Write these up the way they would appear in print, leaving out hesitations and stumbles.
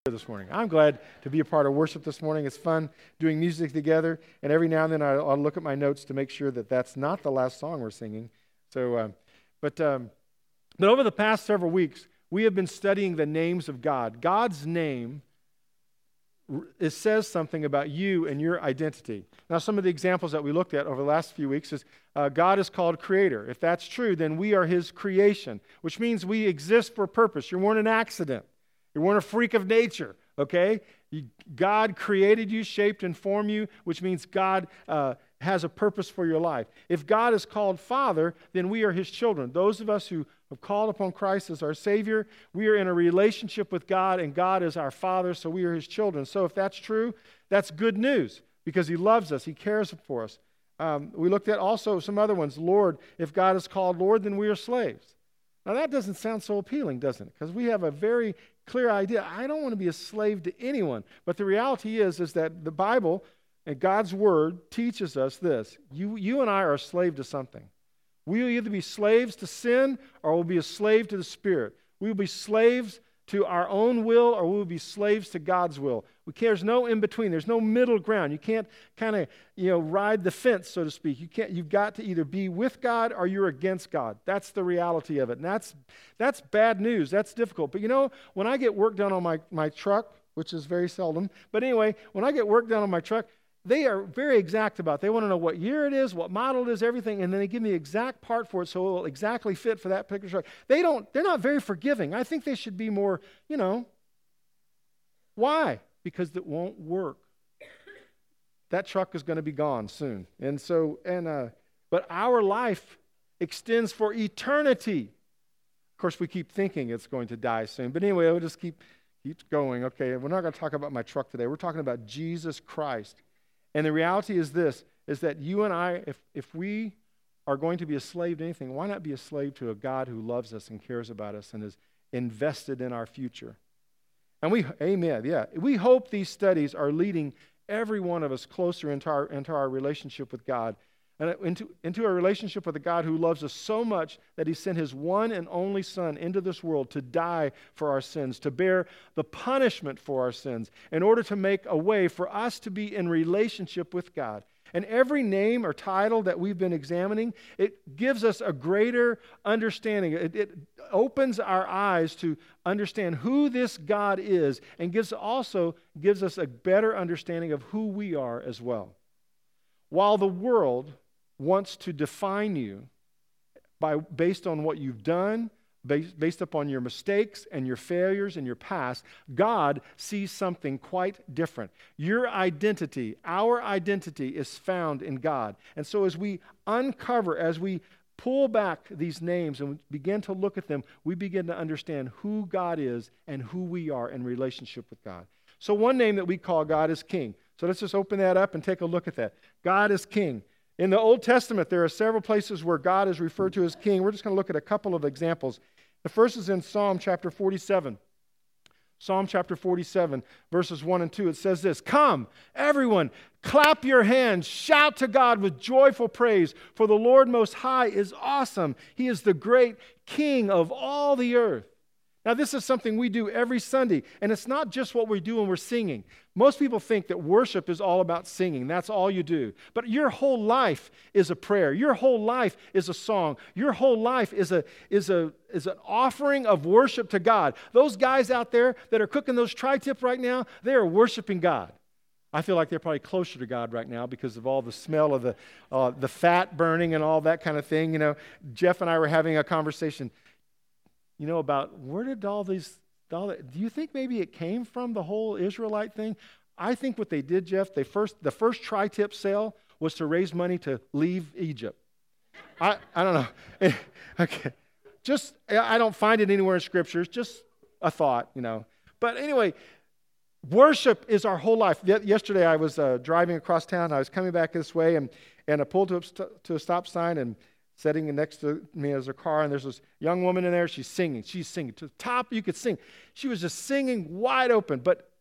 This morning. I'm glad to be a part of worship this morning. It's fun doing music together, and every now and then I'll look at my notes to make sure that that's not the last song we're singing. But over the past several weeks, we have been studying the names of God. God's name, it says something about you and your identity. Now, some of the examples that we looked at over the last few weeks is God is called Creator. If that's true, then we are His creation, which means we exist for a purpose. You weren't an accident. You weren't a freak of nature, okay? God created you, shaped and formed you, which means God has a purpose for your life. If God is called Father, then we are His children. Those of us who have called upon Christ as our Savior, we are in a relationship with God, and God is our Father, so we are His children. So if that's true, that's good news because He loves us. He cares for us. We looked at also some other ones. Lord, if God is called Lord, then we are slaves. Now that doesn't sound so appealing, doesn't it? Because we have a very clear idea. I don't want to be a slave to anyone. But the reality is that the Bible and God's Word teaches us this. You and I are a slave to something. We will either be slaves to sin or we'll be a slave to the Spirit. We will be slaves to our own will or we will be slaves to God's will. There's no in between. There's no middle ground. You can't kind of, ride the fence, so to speak. You've got to either be with God or you're against God. That's the reality of it. And that's bad news. That's difficult. But when I get work done on my truck, which is very seldom, but anyway, when I get work done on my truck, they are very exact about it. They want to know what year it is, what model it is, everything, and then they give me the exact part for it so it will exactly fit for that particular truck. They're not very forgiving. I think they should be more, Why? Because it won't work. That truck is going to be gone soon. But our life extends for eternity. Of course, we keep thinking it's going to die soon. But anyway, we'll just keep going. Okay, we're not going to talk about my truck today. We're talking about Jesus Christ. And the reality is this, is that you and I, if we are going to be a slave to anything, why not be a slave to a God who loves us and cares about us and is invested in our future? And we hope these studies are leading every one of us closer into our relationship with God, and into a relationship with a God who loves us so much that He sent His one and only Son into this world to die for our sins, to bear the punishment for our sins, in order to make a way for us to be in relationship with God. And every name or title that we've been examining, it gives us a greater understanding. It opens our eyes to understand who this God is and also gives us a better understanding of who we are as well. While the world wants to define you based on what you've done, based upon your mistakes and your failures and your past, God sees something quite different. Your identity, our identity is found in God. And so as we pull back these names and begin to look at them, we begin to understand who God is and who we are in relationship with God. So one name that we call God is King. So let's just open that up and take a look at that. God is King. In the Old Testament, there are several places where God is referred to as King. We're just going to look at a couple of examples. The first is in Psalm chapter 47. Psalm chapter 47, verses 1 and 2. It says this, "Come, everyone, clap your hands, shout to God with joyful praise, for the Lord Most High is awesome. He is the great King of all the earth." Now, this is something we do every Sunday, and it's not just what we do when we're singing. Most people think that worship is all about singing. That's all you do. But your whole life is a prayer. Your whole life is a song. Your whole life is an offering of worship to God. Those guys out there that are cooking those tri-tip right now, they are worshiping God. I feel like they're probably closer to God right now because of all the smell of the fat burning and all that kind of thing. Jeff and I were having a conversation about where did all that, do you think maybe it came from the whole Israelite thing? I think what they did, Jeff, the first tri-tip sale was to raise money to leave Egypt. I don't know. Okay. I don't find it anywhere in Scriptures, just a thought, But anyway, worship is our whole life. Yesterday I was driving across town. I was coming back this way, and I pulled to a stop sign, and sitting next to me as a car, and there's this young woman in there. She's singing to the top. You could sing. She was just singing wide open, but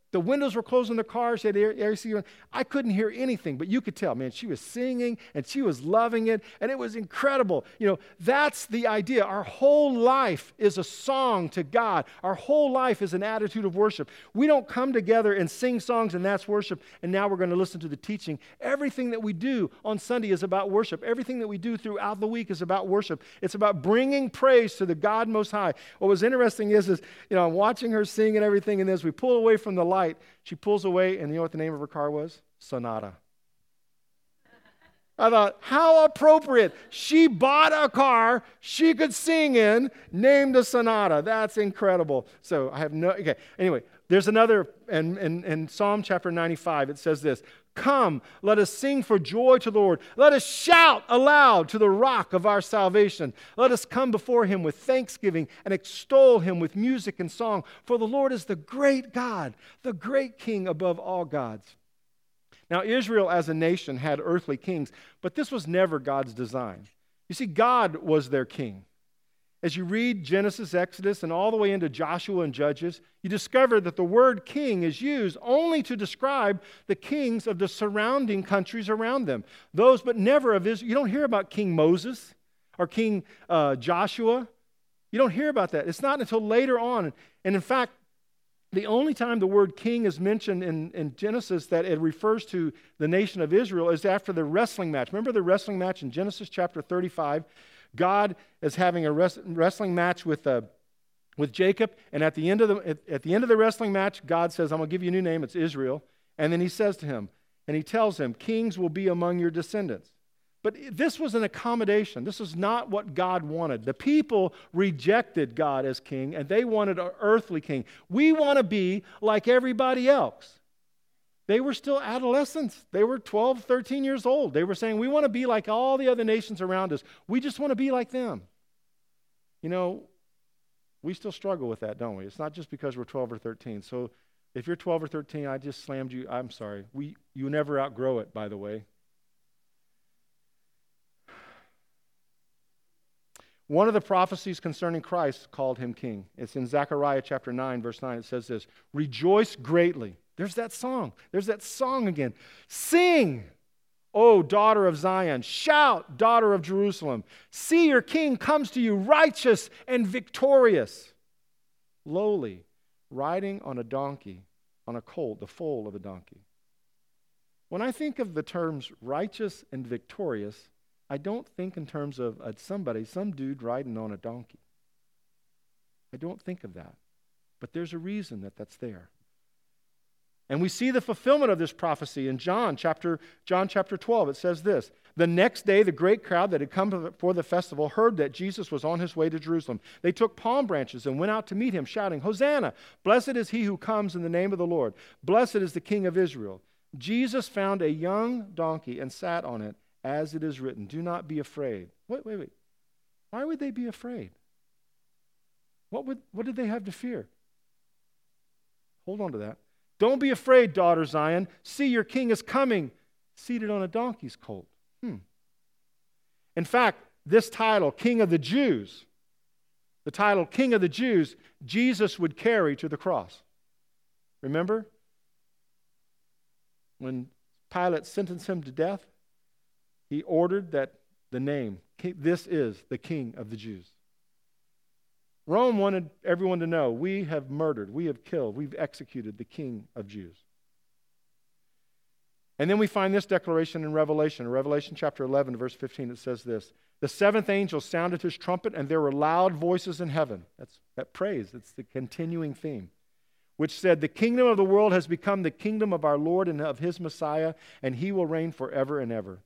The windows were closed in the car. She had AC. I couldn't hear anything, but you could tell, man, she was singing and she was loving it, and it was incredible. That's the idea. Our whole life is a song to God. Our whole life is an attitude of worship. We don't come together and sing songs and that's worship, and now we're going to listen to the teaching. Everything that we do on Sunday is about worship. Everything that we do throughout the week is about worship. It's about bringing praise to the God Most High. What was interesting is I'm watching her sing and everything, and as we pull away from the light, she pulls away, and you know what the name of her car was? Sonata. I thought, how appropriate. She bought a car she could sing in, named a Sonata. That's incredible. So I have okay. Anyway, there's another, in Psalm chapter 95, it says this: "Come, let us sing for joy to the Lord. Let us shout aloud to the rock of our salvation. Let us come before him with thanksgiving and extol him with music and song. For the Lord is the great God, the great King above all gods." Now, Israel as a nation had earthly kings, but this was never God's design. You see, God was their king. As you read Genesis, Exodus, and all the way into Joshua and Judges, you discover that the word king is used only to describe the kings of the surrounding countries around them. Those, but never of Israel. You don't hear about King Moses or King Joshua. You don't hear about that. It's not until later on. And in fact, the only time the word king is mentioned in Genesis that it refers to the nation of Israel is after the wrestling match. Remember the wrestling match in Genesis chapter 35? God is having a wrestling match with Jacob, and at the end of the wrestling match, God says, "I'm going to give you a new name. It's Israel." And then he says to him, and he tells him, "Kings will be among your descendants." But this was an accommodation. This is not what God wanted. The people rejected God as king, and they wanted an earthly king. We want to be like everybody else. They were still adolescents. They were 12, 13 years old. They were saying, we want to be like all the other nations around us. We just want to be like them. We still struggle with that, don't we? It's not just because we're 12 or 13. So if you're 12 or 13, I just slammed you. I'm sorry. You never outgrow it, by the way. One of the prophecies concerning Christ called him king. It's in Zechariah chapter 9, verse 9. It says this: "Rejoice greatly." There's that song. There's that song again. "Sing, O daughter of Zion. Shout, daughter of Jerusalem. See, your king comes to you, righteous and victorious, lowly, riding on a donkey, on a colt, the foal of a donkey." When I think of the terms righteous and victorious, I don't think in terms of some dude riding on a donkey. I don't think of that. But there's a reason that that's there. And we see the fulfillment of this prophecy in John chapter 12. It says this: "The next day, the great crowd that had come for the festival heard that Jesus was on his way to Jerusalem. They took palm branches and went out to meet him, shouting, 'Hosanna! Blessed is he who comes in the name of the Lord. Blessed is the King of Israel.' Jesus found a young donkey and sat on it, as it is written, 'Do not be afraid.'" Wait. Why would they be afraid? What did they have to fear? Hold on to that. "Don't be afraid, daughter Zion. See, your king is coming, seated on a donkey's colt." In fact, this title, King of the Jews, Jesus would carry to the cross. Remember? When Pilate sentenced him to death, he ordered that the name, "This is the King of the Jews." Rome wanted everyone to know, we have murdered, we have killed, we've executed the King of Jews. And then we find this declaration in Revelation chapter 11, verse 15. It says this: "The seventh angel sounded his trumpet, and there were loud voices in heaven." That's that praise. It's the continuing theme. "Which said, 'The kingdom of the world has become the kingdom of our Lord and of his Messiah, and he will reign forever and ever.'"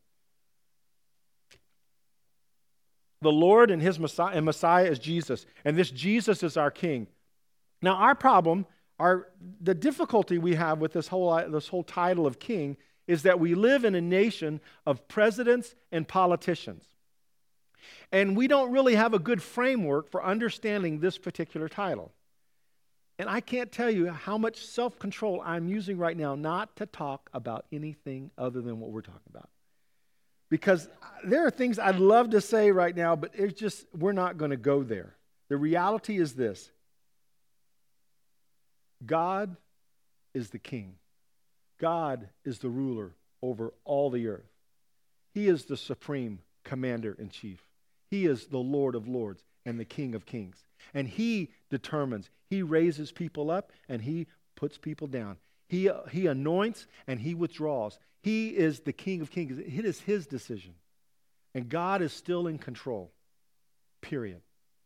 The Lord and his Messiah is Jesus, and this Jesus is our King. Now, our problem, the difficulty we have with this whole title of king is that we live in a nation of presidents and politicians. And we don't really have a good framework for understanding this particular title. And I can't tell you how much self-control I'm using right now not to talk about anything other than what we're talking about. Because there are things I'd love to say right now, but we're not going to go there. The reality is this: God is the king. God is the ruler over all the earth. He is the supreme commander-in-chief. He is the Lord of lords and the King of kings. And he determines. He raises people up and he puts people down. He anoints and he withdraws. He is the King of kings. It is his decision. And God is still in control. Period.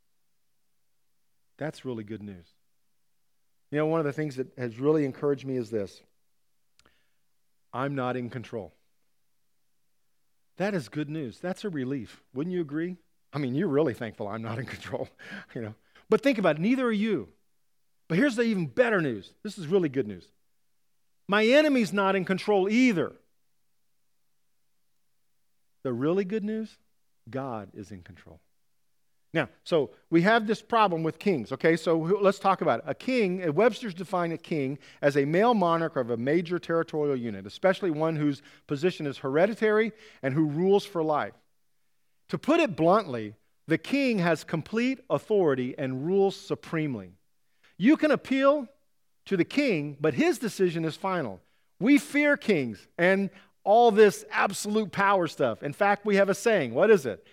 That's really good news. You know, one of the things that has really encouraged me is this. I'm not in control. That is good news. That's a relief. Wouldn't you agree? I mean, you're really thankful I'm not in control, you know. But think about it, neither are you. But here's the even better news. This is really good news. My enemy's not in control either. The really good news, God is in control. Now, so we have this problem with kings, okay? So let's talk about it. A king, Webster's defined a king as a male monarch of a major territorial unit, especially one whose position is hereditary and who rules for life. To put it bluntly, the king has complete authority and rules supremely. You can appeal to the king, but his decision is final. We fear kings and all this absolute power stuff. In fact, we have a saying. What is it?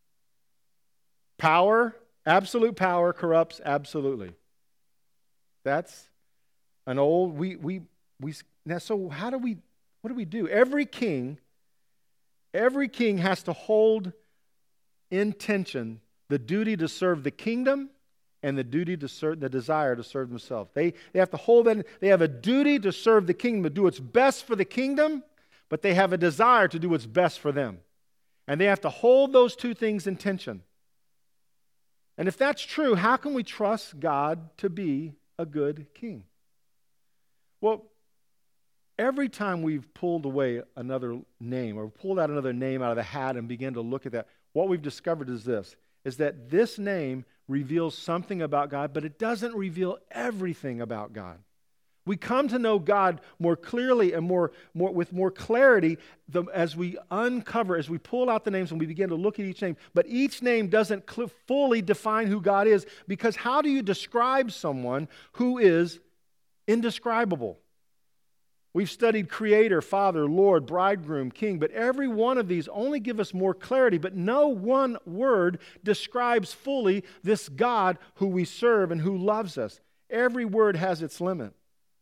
Power, absolute power corrupts absolutely. That's an old, now so what do we do? Every king has to hold in tension the duty to serve the kingdom and the duty to serve, the desire to serve themselves. They have to hold that, they have a duty to serve the kingdom, to do what's best for the kingdom, but they have a desire to do what's best for them. And they have to hold those two things in tension. And if that's true, how can we trust God to be a good king? Well, every time we've pulled away another name or pulled out another name out of the hat and began to look at that, what we've discovered is this, is that this name reveals something about God, but it doesn't reveal everything about God. We come to know God more clearly and with more clarity as we uncover, as we pull out the names and we begin to look at each name. But each name doesn't fully define who God is, because how do you describe someone who is indescribable? We've studied Creator, Father, Lord, Bridegroom, King, but every one of these only give us more clarity, but no one word describes fully this God who we serve and who loves us. Every word has its limit.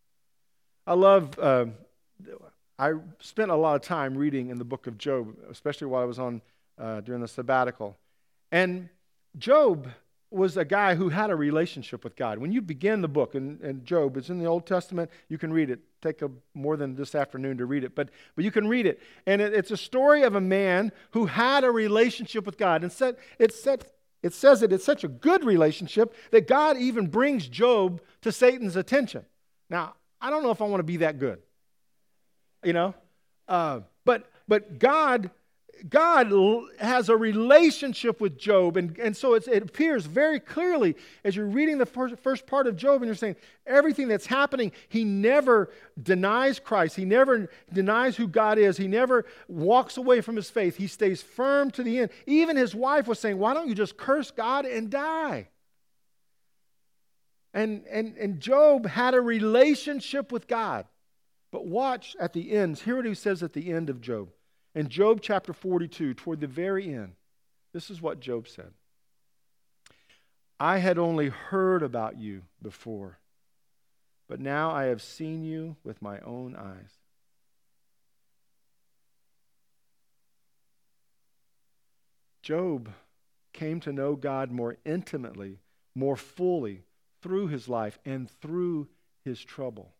I spent a lot of time reading in the book of Job, especially while I was on during the sabbatical. And Job was a guy who had a relationship with God. When you begin the book, and Job, it's in the Old Testament, you can read it. Take more than this afternoon to read it, but you can read it. And it's a story of a man who had a relationship with God. And it says it's such a good relationship that God even brings Job to Satan's attention. Now, I don't know if I want to be that good, you know, but God has a relationship with Job, and so it appears very clearly as you're reading the first part of Job, and you're saying everything that's happening, he never denies Christ, he never denies who God is, he never walks away from his faith, he stays firm to the end. Even his wife was saying, why don't you just curse God and die? And Job had a relationship with God. But watch at the end. Hear what he says at the end of Job. In Job chapter 42, toward the very end, this is what Job said. I had only heard about you before, but now I have seen you with my own eyes. Job came to know God more intimately, more fully, through his life and through his trouble.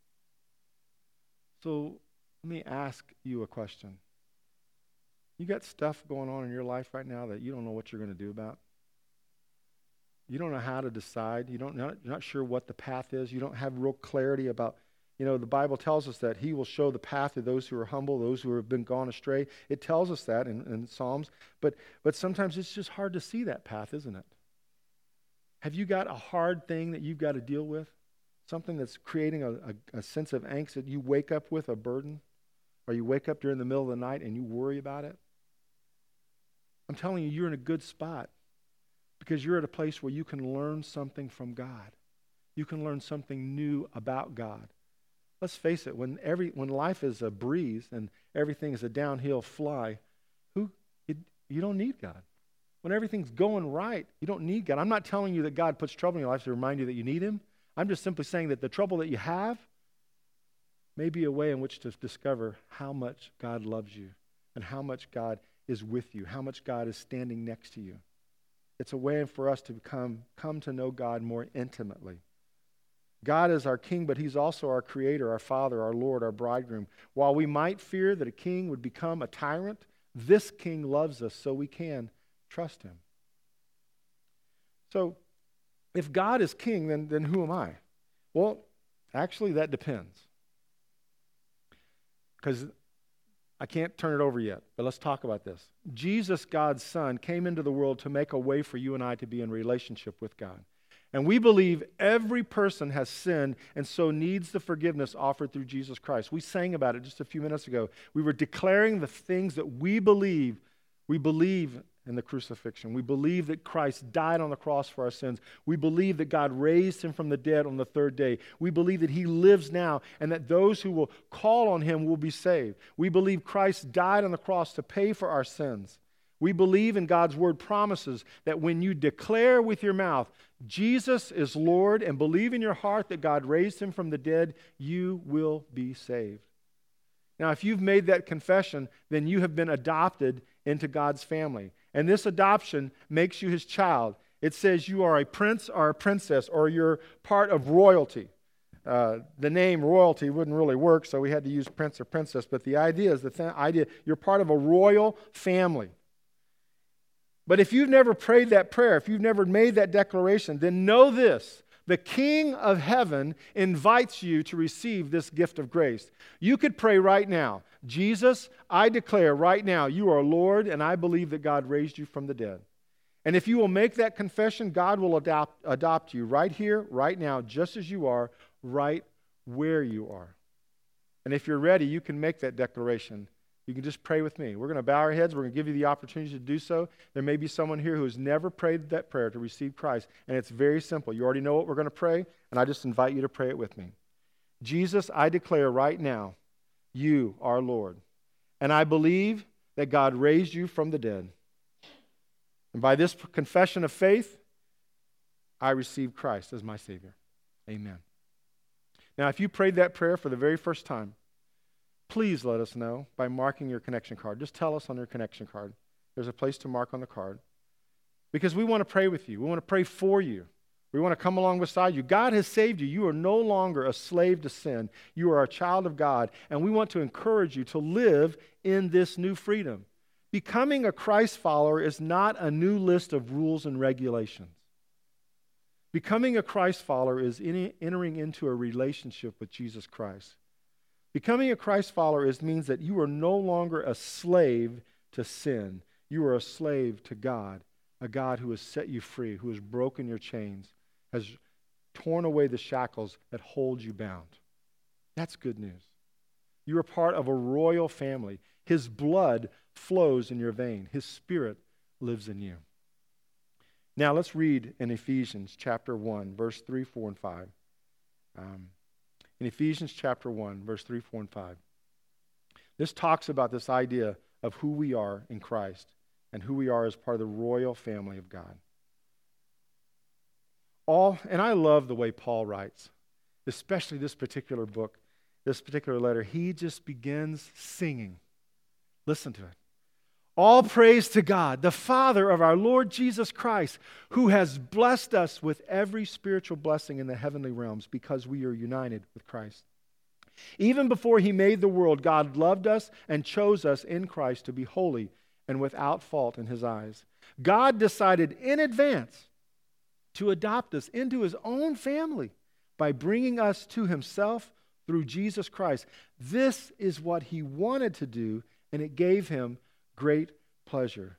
So let me ask you a question. You got stuff going on in your life right now that you don't know what you're going to do about? You don't know how to decide. You're not sure what the path is. You don't have real clarity about, the Bible tells us that he will show the path to those who are humble, those who have been gone astray. It tells us that in Psalms. But sometimes it's just hard to see that path, isn't it? Have you got a hard thing that you've got to deal with? Something that's creating a sense of angst that you wake up with, a burden? Or you wake up during the middle of the night and you worry about it? I'm telling you, you're in a good spot because you're at a place where you can learn something from God. You can learn something new about God. let's face it, when life is a breeze and everything is a downhill fly, you don't need God. When everything's going right, you don't need God. I'm not telling you that God puts trouble in your life to remind you that you need Him. I'm just simply saying that the trouble that you have may be a way in which to discover how much God loves you and how much God is with you, how much God is standing next to you. It's a way for us to come to know God more intimately. God is our king, but He's also our creator, our father, our Lord, our bridegroom. While we might fear that a king would become a tyrant, this king loves us so we can trust Him. So, if God is king, then who am I? Well, actually, that depends. Because I can't turn it over yet, but let's talk about this. Jesus, God's Son, came into the world to make a way for you and I to be in relationship with God. And we believe every person has sinned and so needs the forgiveness offered through Jesus Christ. We sang about it just a few minutes ago. We were declaring the things that we believe. We believe in the crucifixion. We believe that Christ died on the cross for our sins. We believe that God raised Him from the dead on the third day. We believe that He lives now and that those who will call on Him will be saved. We believe Christ died on the cross to pay for our sins. We believe in God's word promises that when you declare with your mouth, Jesus is Lord, and believe in your heart that God raised Him from the dead, you will be saved. Now, if you've made that confession, then you have been adopted into God's family. And this adoption makes you His child. It says you are a prince or a princess, or you're part of royalty. The name royalty wouldn't really work, so we had to use prince or princess. But the idea is you're part of a royal family. But if you've never prayed that prayer, if you've never made that declaration, then know this. The King of Heaven invites you to receive this gift of grace. You could pray right now, Jesus, I declare right now, you are Lord, and I believe that God raised you from the dead. And if you will make that confession, God will adopt you right here, right now, just as you are, right where you are. And if you're ready, you can make that declaration. You can just pray with me. We're going to bow our heads. We're going to give you the opportunity to do so. There may be someone here who has never prayed that prayer to receive Christ, and it's very simple. You already know what we're going to pray, and I just invite you to pray it with me. Jesus, I declare right now, you are Lord, and I believe that God raised you from the dead. And by this confession of faith, I receive Christ as my Savior. Amen. Now, if you prayed that prayer for the very first time, please let us know by marking your connection card. Just tell us on your connection card. There's a place to mark on the card. Because we want to pray with you. We want to pray for you. We want to come along beside you. God has saved you. You are no longer a slave to sin. You are a child of God. And we want to encourage you to live in this new freedom. Becoming a Christ follower is not a new list of rules and regulations. Becoming a Christ follower is entering into a relationship with Jesus Christ. Becoming a Christ follower means that you are no longer a slave to sin. You are a slave to God, a God who has set you free, who has broken your chains, has torn away the shackles that hold you bound. That's good news. You are part of a royal family. His blood flows in your vein. His Spirit lives in you. Now let's read in Ephesians chapter 1, verse 3, 4, and 5. In Ephesians chapter 1, verse 3, 4, and 5. This talks about this idea of who we are in Christ and who we are as part of the royal family of God. And I love the way Paul writes, especially this particular book, this particular letter. He just begins singing. Listen to it. All praise to God, the Father of our Lord Jesus Christ, who has blessed us with every spiritual blessing in the heavenly realms because we are united with Christ. Even before He made the world, God loved us and chose us in Christ to be holy and without fault in His eyes. God decided in advance to adopt us into His own family by bringing us to Himself through Jesus Christ. This is what He wanted to do, and it gave Him great pleasure.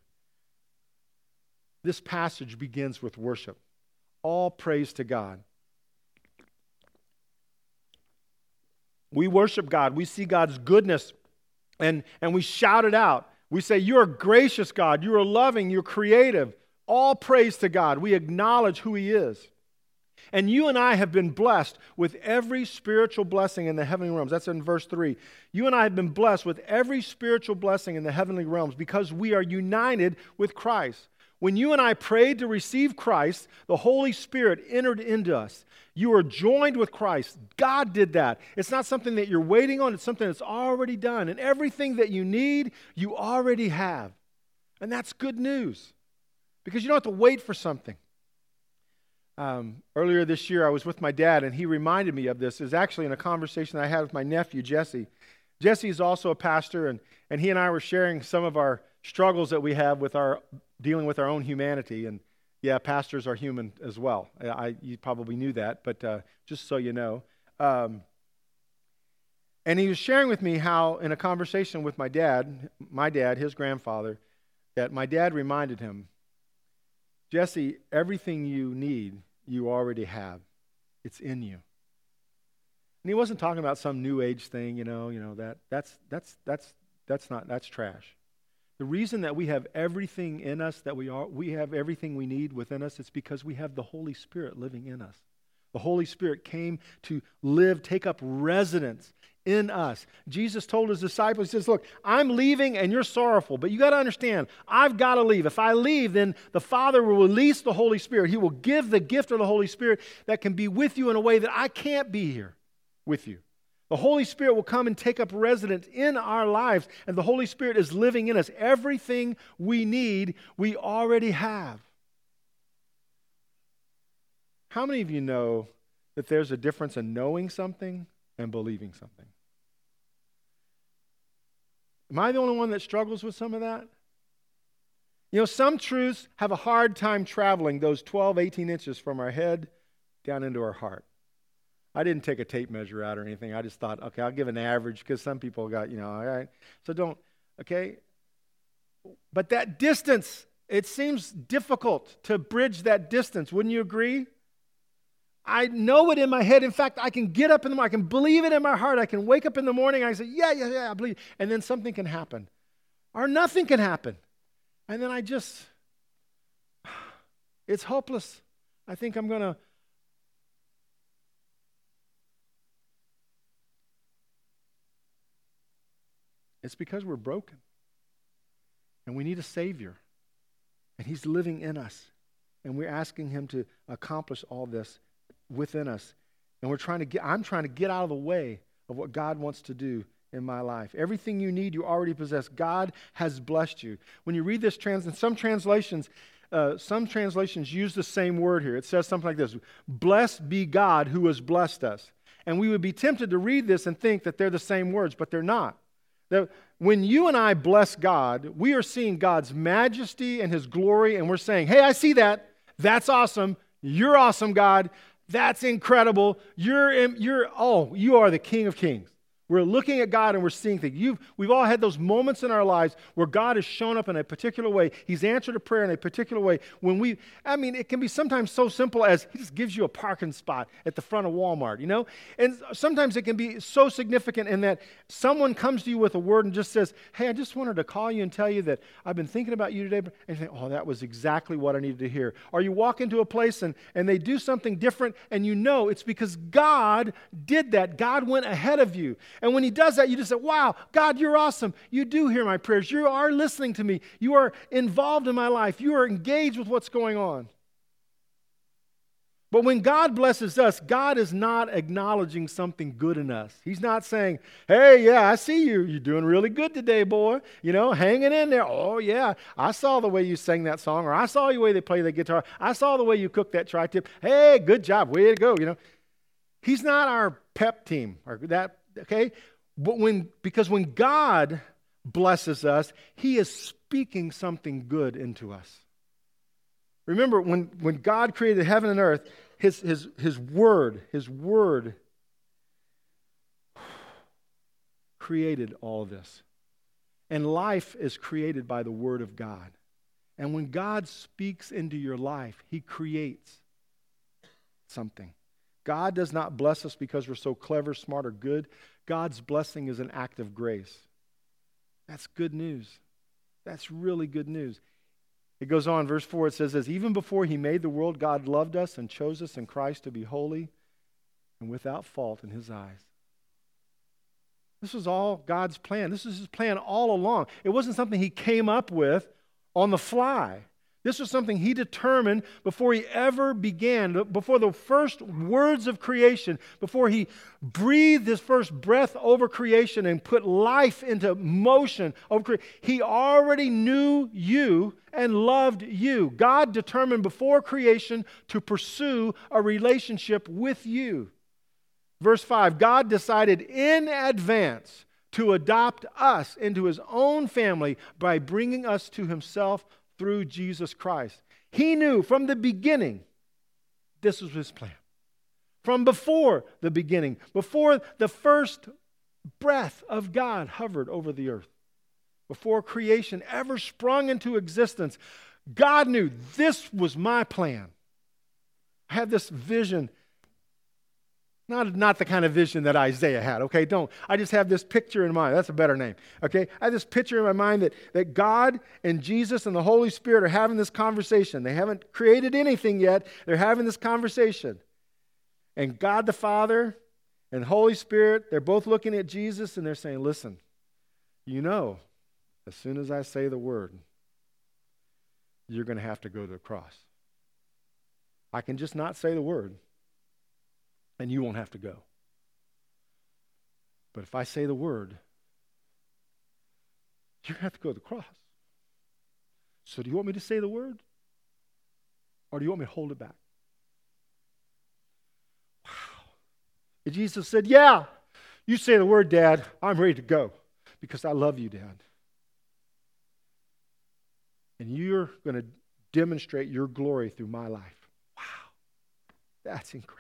This passage begins with worship. All praise to God. We worship God. We see God's goodness and we shout it out. We say, "You are gracious, God. You are loving. You're creative." All praise to God. We acknowledge who He is. And you and I have been blessed with every spiritual blessing in the heavenly realms. That's in verse 3. You and I have been blessed with every spiritual blessing in the heavenly realms because we are united with Christ. When you and I prayed to receive Christ, the Holy Spirit entered into us. You are joined with Christ. God did that. It's not something that you're waiting on. It's something that's already done. And everything that you need, you already have. And that's good news because you don't have to wait for something. Earlier this year, I was with my dad, and he reminded me of this. It was actually in a conversation I had with my nephew, Jesse. Jesse is also a pastor, and he and I were sharing some of our struggles that we have with our dealing with our own humanity. And yeah, pastors are human as well. You probably knew that, but just so you know. And he was sharing with me how, in a conversation with my dad, his grandfather, that my dad reminded him, Jesse, everything you need, you already have. It's in you. And he wasn't talking about some new age thing, that's trash. The reason that we have everything in us, that we have everything we need within us, it's because we have the Holy Spirit living in us. The Holy Spirit came to live, take up residence in us. Jesus told his disciples, he says, look, I'm leaving and you're sorrowful, but you got to understand, I've got to leave. If I leave, then the Father will release the Holy Spirit. He will give the gift of the Holy Spirit that can be with you in a way that I can't be here with you. The Holy Spirit will come and take up residence in our lives, and the Holy Spirit is living in us. Everything we need, we already have. How many of you know that there's a difference in knowing something and believing something? Am I the only one that struggles with some of that? Some truths have a hard time traveling those 12, 18 inches from our head down into our heart. I didn't take a tape measure out or anything. I just thought, okay, I'll give an average because some people got, all right. So don't, okay? But that distance, it seems difficult to bridge that distance. Wouldn't you agree? I know it in my head. In fact, I can get up in the morning. I can believe it in my heart. I can wake up in the morning. I say, yeah, I believe. And then something can happen. Or nothing can happen. And then it's hopeless. I think I'm going to. It's because we're broken. And we need a Savior. And He's living in us. And we're asking Him to accomplish all this within us. And I'm trying to get out of the way of what God wants to do in my life. Everything you need, you already possess. God has blessed you. When you read this, in some translations use the same word here. It says something like this: blessed be God who has blessed us. And we would be tempted to read this and think that they're the same words, but they're not. When you and I bless God, we are seeing God's majesty and His glory, and we're saying, hey, I see that. That's awesome. You're awesome, God. That's incredible. You are the King of Kings. We're looking at God and we're seeing things. We've all had those moments in our lives where God has shown up in a particular way. He's answered a prayer in a particular way. It can be sometimes so simple as He just gives you a parking spot at the front of Walmart, And sometimes it can be so significant in that someone comes to you with a word and just says, hey, I just wanted to call you and tell you that I've been thinking about you today. And you think, oh, that was exactly what I needed to hear. Or you walk into a place and they do something different and it's because God did that. God went ahead of you. And when He does that, you just say, wow, God, you're awesome. You do hear my prayers. You are listening to me. You are involved in my life. You are engaged with what's going on. But when God blesses us, God is not acknowledging something good in us. He's not saying, hey, yeah, I see you. You're doing really good today, boy. Hanging in there. Oh, yeah, I saw the way you sang that song, or I saw the way they play the guitar. I saw the way you cooked that tri-tip. Hey, good job. Way to go. He's not our pep team or that. Okay? But because when God blesses us, He is speaking something good into us. Remember, when God created heaven and earth, His word created all of this. And life is created by the Word of God. And when God speaks into your life, He creates something. God does not bless us because we're so clever, smart, or good. God's blessing is an act of grace. That's good news. That's really good news. It goes on, verse 4, it says this, even before he made the world, God loved us and chose us in Christ to be holy and without fault in his eyes. This was all God's plan. This was his plan all along. It wasn't something he came up with on the fly. This was something he determined before he ever began, before the first words of creation, before he breathed his first breath over creation and put life into motion over creation. He already knew you and loved you. God determined before creation to pursue a relationship with you. Verse 5, God decided in advance to adopt us into his own family by bringing us to himself through Jesus Christ. He knew from the beginning this was his plan. From before the beginning, before the first breath of God hovered over the earth, before creation ever sprung into existence, God knew this was my plan. I had this vision. Not the kind of vision that Isaiah had, okay? I just have this picture in mind. That's a better name, okay? I have this picture in my mind that God and Jesus and the Holy Spirit are having this conversation. They haven't created anything yet. They're having this conversation. And God the Father and Holy Spirit, they're both looking at Jesus and they're saying, listen, as soon as I say the word, you're going to have to go to the cross. I can just not say the word, and you won't have to go. But if I say the word, you have to go to the cross. So do you want me to say the word? Or do you want me to hold it back? Wow. And Jesus said, yeah, you say the word, Dad. I'm ready to go because I love you, Dad. And you're going to demonstrate your glory through my life. Wow. That's incredible.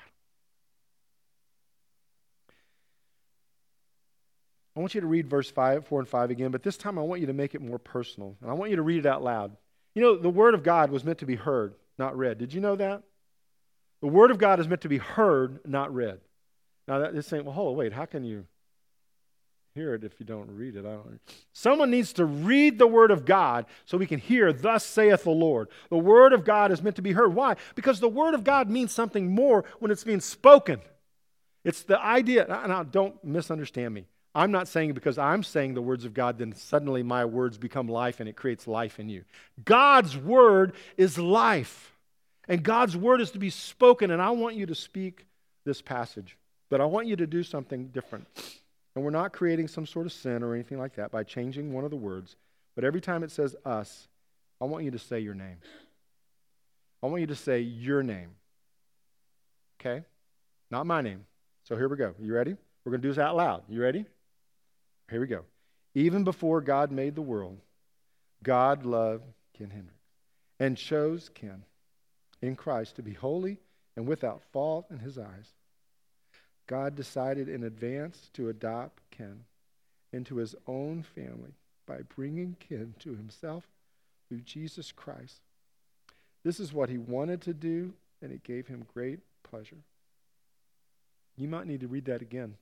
I want you to read verse 4 and 5 again, but this time I want you to make it more personal. And I want you to read it out loud. The Word of God was meant to be heard, not read. Did you know that? The Word of God is meant to be heard, not read. Now, that is saying, well, hold on, wait, how can you hear it if you don't read it? Someone needs to read the Word of God so we can hear, thus saith the Lord. The Word of God is meant to be heard. Why? Because the Word of God means something more when it's being spoken. It's the idea, now don't misunderstand me. I'm not saying because I'm saying the words of God, then suddenly my words become life and it creates life in you. God's word is life. And God's word is to be spoken. And I want you to speak this passage. But I want you to do something different. And we're not creating some sort of sin or anything like that by changing one of the words. But every time it says us, I want you to say your name. I want you to say your name. Okay? Not my name. So here we go. You ready? We're going to do this out loud. You ready? Here we go. Even before God made the world, God loved Ken Hendricks and chose Ken in Christ to be holy and without fault in his eyes. God decided in advance to adopt Ken into his own family by bringing Ken to himself through Jesus Christ. This is what he wanted to do, and it gave him great pleasure. You might need to read that again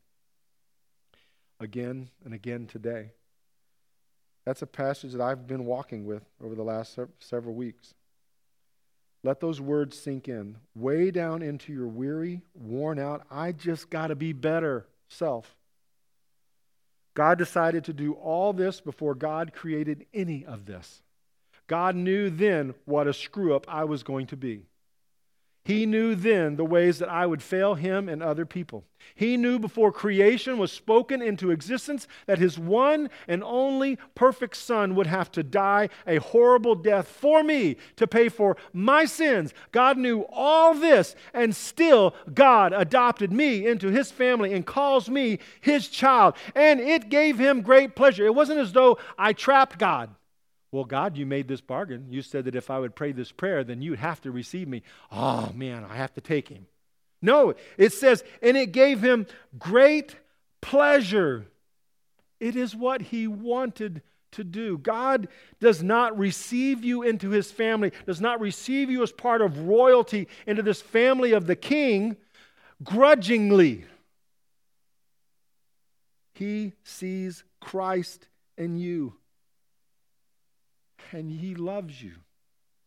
and again today. That's a passage that I've been walking with over the last several weeks. Let those words sink in, way down into your weary, worn out, I just got to be better self. God decided to do all this before God created any of this. God knew then what a screw-up I was going to be. He knew then the ways that I would fail him and other people. He knew before creation was spoken into existence that his one and only perfect Son would have to die a horrible death for me to pay for my sins. God knew all this, and still God adopted me into his family and calls me his child. And it gave him great pleasure. It wasn't as though I trapped God. Well, God, you made this bargain. You said that if I would pray this prayer, then you'd have to receive me. Oh, man, I have to take him. No, it says, and it gave him great pleasure. It is what he wanted to do. God does not receive you into his family, does not receive you as part of royalty into this family of the king grudgingly. He sees Christ in you. And he loves you.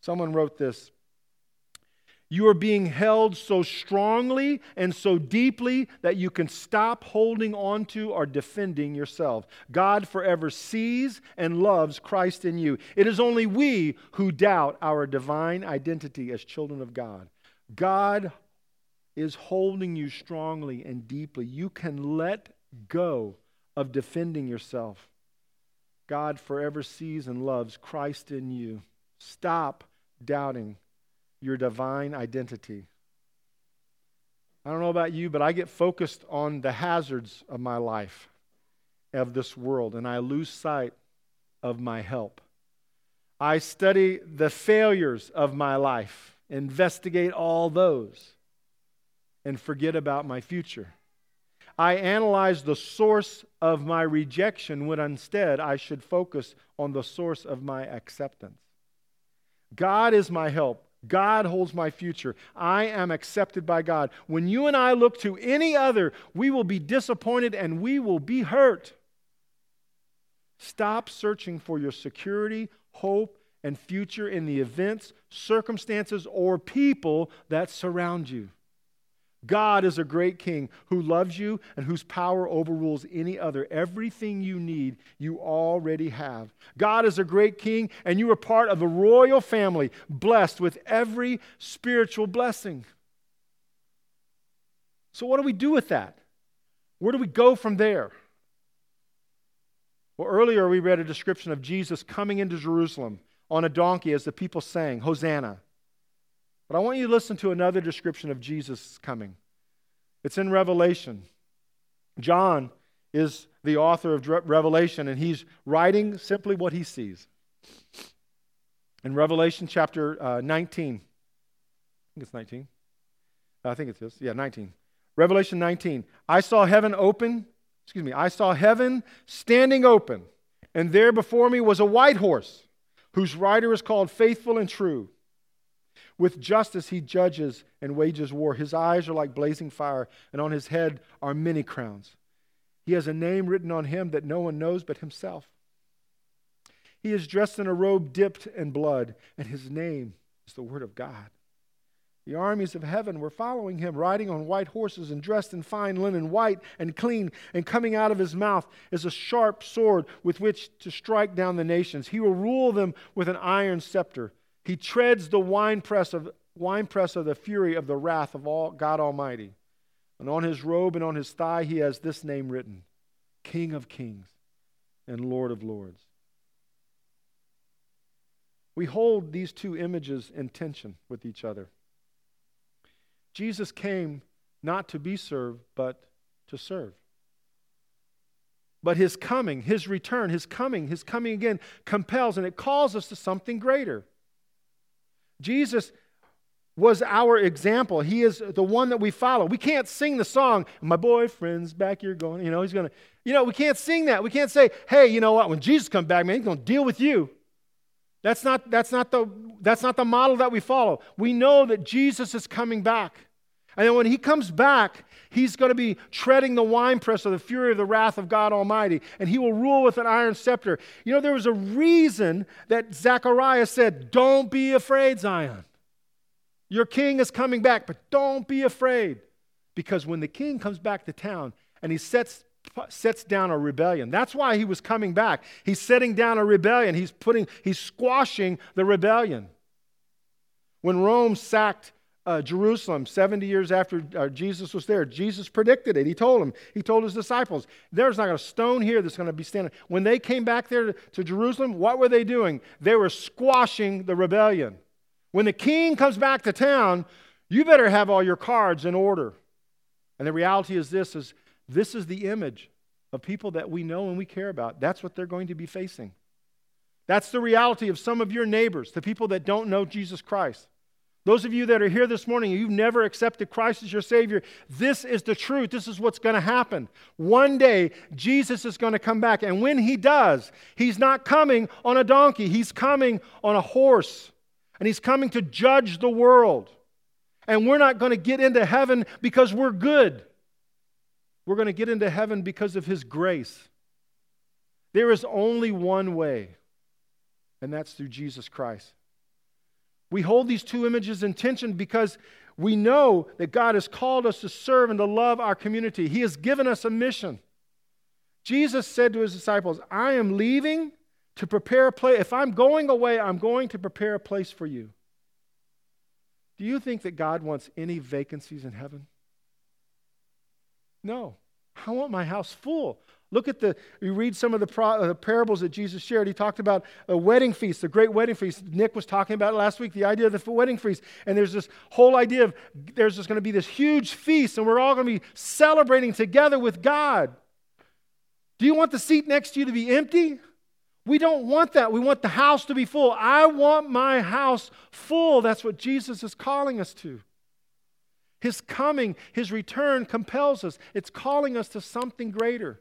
Someone wrote this: you are being held so strongly and so deeply that you can stop holding on to or defending yourself. God forever sees and loves Christ in you. It is only we who doubt our divine identity as children of God. God is holding you strongly and deeply. You can let go of defending yourself. God forever sees and loves Christ in you. Stop doubting your divine identity. I don't know about you, but I get focused on the hazards of my life, of this world, and I lose sight of my help. I study the failures of my life, investigate all those, and forget about my future. I analyze the source of my rejection when instead I should focus on the source of my acceptance. God is my help. God holds my future. I am accepted by God. When you and I look to any other, we will be disappointed and we will be hurt. Stop searching for your security, hope, and future in the events, circumstances, or people that surround you. God is a great king who loves you and whose power overrules any other. Everything you need, you already have. God is a great king, and you are part of the royal family, blessed with every spiritual blessing. So what do we do with that? Where do we go from there? Well, earlier we read a description of Jesus coming into Jerusalem on a donkey as the people sang, Hosanna. But I want you to listen to another description of Jesus coming. It's in Revelation. John is the author of Revelation, and he's writing simply what he sees. In Revelation chapter 19, I think it's 19. I think it is. Yeah, 19. Revelation 19. I saw heaven standing open, and there before me was a white horse, whose rider is called Faithful and True. With justice he judges and wages war. His eyes are like blazing fire, and on his head are many crowns. He has a name written on him that no one knows but himself. He is dressed in a robe dipped in blood, and his name is the Word of God. The armies of heaven were following him, riding on white horses and dressed in fine linen, white and clean, and coming out of his mouth is a sharp sword with which to strike down the nations. He will rule them with an iron scepter. He treads the winepress of the fury of the wrath of God Almighty. And on his robe and on his thigh he has this name written, King of Kings and Lord of Lords. We hold these two images in tension with each other. Jesus came not to be served, but to serve. But his coming, his return, his coming again compels, and it calls us to something greater. Jesus was our example. He is the one that we follow. We can't sing the song, my boyfriend's back here going, he's going to, we can't sing that. We can't say, hey, you know what, when Jesus comes back, man, he's going to deal with you. That's not the model that we follow. We know that Jesus is coming back. And then when he comes back, he's going to be treading the winepress of the fury of the wrath of God Almighty, and he will rule with an iron scepter. There was a reason that Zechariah said, don't be afraid, Zion. Your king is coming back, but don't be afraid. Because when the king comes back to town and he sets down a rebellion, that's why he was coming back. He's setting down a rebellion. He's squashing the rebellion. When Rome sacked Jerusalem 70 years after Jesus was there, Jesus predicted it. He told his disciples, there's not a stone here that's going to be standing. When they came back there to Jerusalem, what were they doing? They were squashing the rebellion. When the king comes back to town, you better have all your cards in order. And the reality is this is the image of people that we know and we care about. That's what they're going to be facing. That's the reality of some of your neighbors, the people that don't know Jesus Christ. Those of you that are here this morning, you've never accepted Christ as your Savior, this is the truth. This is what's going to happen. One day, Jesus is going to come back. And when he does, he's not coming on a donkey. He's coming on a horse. And he's coming to judge the world. And we're not going to get into heaven because we're good. We're going to get into heaven because of his grace. There is only one way, and that's through Jesus Christ. We hold these two images in tension because we know that God has called us to serve and to love our community. He has given us a mission. Jesus said to his disciples, I am leaving to prepare a place. If I'm going away, I'm going to prepare a place for you. Do you think that God wants any vacancies in heaven? No. I want my house full. Look at you read some of the parables that Jesus shared. He talked about a wedding feast, the great wedding feast. Nick was talking about it last week, the idea of the wedding feast. And there's this whole idea of there's just going to be this huge feast, and we're all going to be celebrating together with God. Do you want the seat next to you to be empty? We don't want that. We want the house to be full. I want my house full. That's what Jesus is calling us to. His coming, His return compels us. It's calling us to something greater.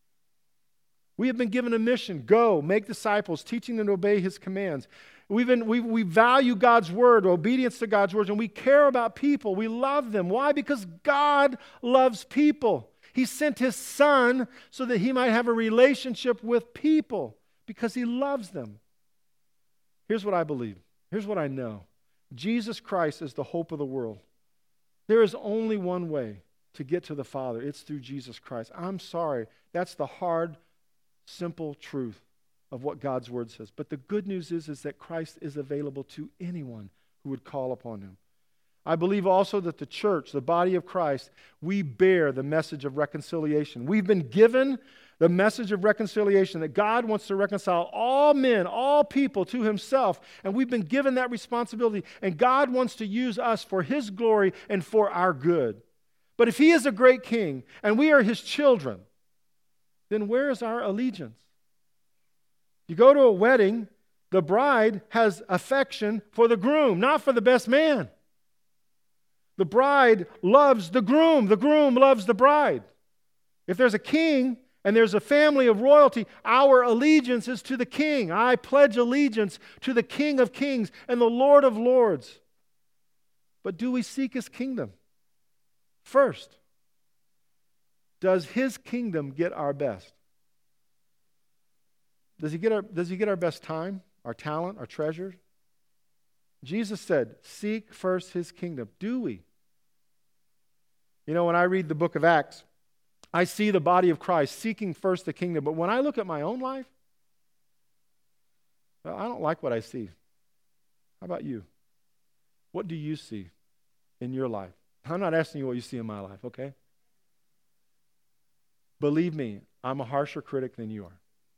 We have been given a mission. Go, make disciples, teaching them to obey His commands. We value God's word, obedience to God's words, and we care about people. We love them. Why? Because God loves people. He sent His Son so that He might have a relationship with people because He loves them. Here's what I believe. Here's what I know. Jesus Christ is the hope of the world. There is only one way to get to the Father. It's through Jesus Christ. I'm sorry. That's the hard, simple truth of what God's word says. But the good news is that Christ is available to anyone who would call upon Him. I believe also that the church, the body of Christ, we bear the message of reconciliation. We've been given the message of reconciliation, that God wants to reconcile all men, all people to Himself, and we've been given that responsibility, and God wants to use us for His glory and for our good. But if He is a great king, and we are His children, then where is our allegiance? You go to a wedding, the bride has affection for the groom, not for the best man. The bride loves the groom loves the bride. If there's a king and there's a family of royalty, our allegiance is to the king. I pledge allegiance to the King of Kings and the Lord of Lords. But do we seek His kingdom? First, does His kingdom get our best? Does He get our best time, our talent, our treasures? Jesus said, seek first His kingdom. Do we? You know, when I read the book of Acts, I see the body of Christ seeking first the kingdom. But when I look at my own life, well, I don't like what I see. How about you? What do you see in your life? I'm not asking you what you see in my life, okay? Believe me, I'm a harsher critic than you are.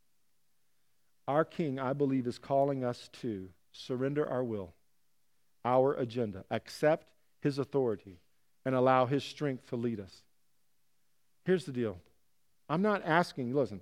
Our King, I believe, is calling us to surrender our will, our agenda, accept His authority, and allow His strength to lead us. Here's the deal. I'm not asking, listen,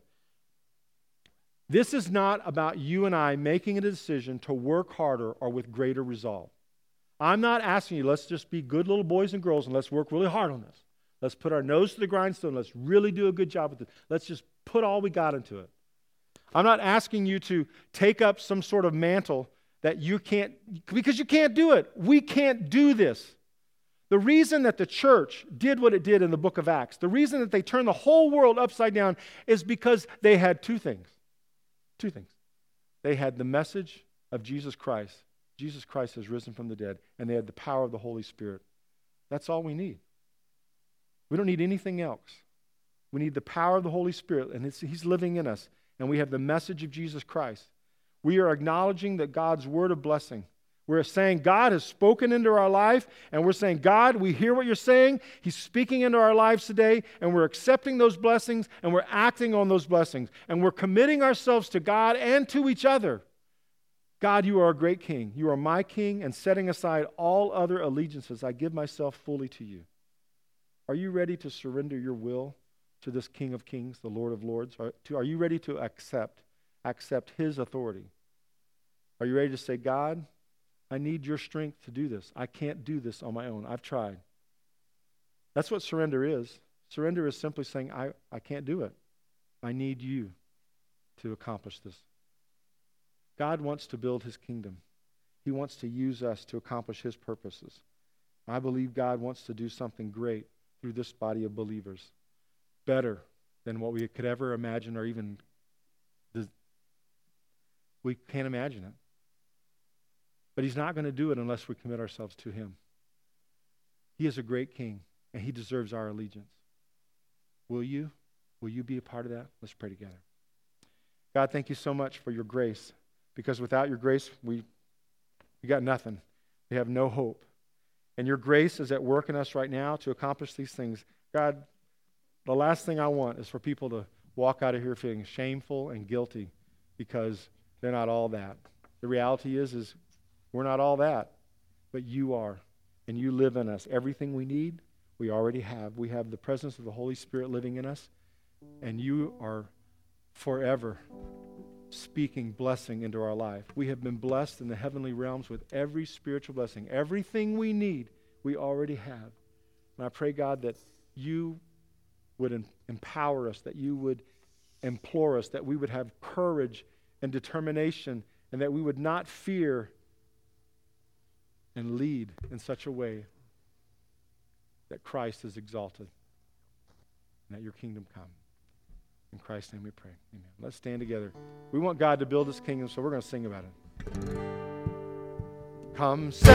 this is not about you and I making a decision to work harder or with greater resolve. I'm not asking you, let's just be good little boys and girls and let's work really hard on this. Let's put our nose to the grindstone. Let's really do a good job with it. Let's just put all we got into it. I'm not asking you to take up some sort of mantle that you can't, because you can't do it. We can't do this. The reason that the church did what it did in the book of Acts, the reason that they turned the whole world upside down is because they had two things. Two things. They had the message of Jesus Christ. Jesus Christ has risen from the dead, and they had the power of the Holy Spirit. That's all we need. We don't need anything else. We need the power of the Holy Spirit, and He's living in us, and we have the message of Jesus Christ. We are acknowledging that God's word of blessing. We're saying God has spoken into our life, and we're saying, God, we hear what you're saying. He's speaking into our lives today, and we're accepting those blessings, and we're acting on those blessings, and we're committing ourselves to God and to each other. God, you are a great king. You are my king, and setting aside all other allegiances, I give myself fully to you. Are you ready to surrender your will to this King of Kings, the Lord of Lords? Are you ready to accept His authority? Are you ready to say, God, I need your strength to do this. I can't do this on my own. I've tried. That's what surrender is. Surrender is simply saying, I can't do it. I need you to accomplish this. God wants to build His kingdom. He wants to use us to accomplish His purposes. I believe God wants to do something great through this body of believers, better than what we could ever imagine or even we can't imagine it. But he's not going to do it unless we commit ourselves to him. He is a great king, and he deserves our allegiance. Will you? Will you be a part of that? Let's pray together. God, thank you so much for your grace, because without your grace, we got nothing. We have no hope. And your grace is at work in us right now to accomplish these things. God, the last thing I want is for people to walk out of here feeling shameful and guilty because they're not all that. The reality is we're not all that, but you are, and you live in us. Everything we need, we already have. We have the presence of the Holy Spirit living in us, and you are forever speaking blessing into our life. We have been blessed in the heavenly realms with every spiritual blessing. Everything we need, we already have. And I pray, God, that you would empower us, that you would implore us, that we would have courage and determination, and that we would not fear and lead in such a way that Christ is exalted and that your kingdom come. In Christ's name we pray. Amen. Let's stand together. We want God to build his kingdom, so we're going to sing about it. Come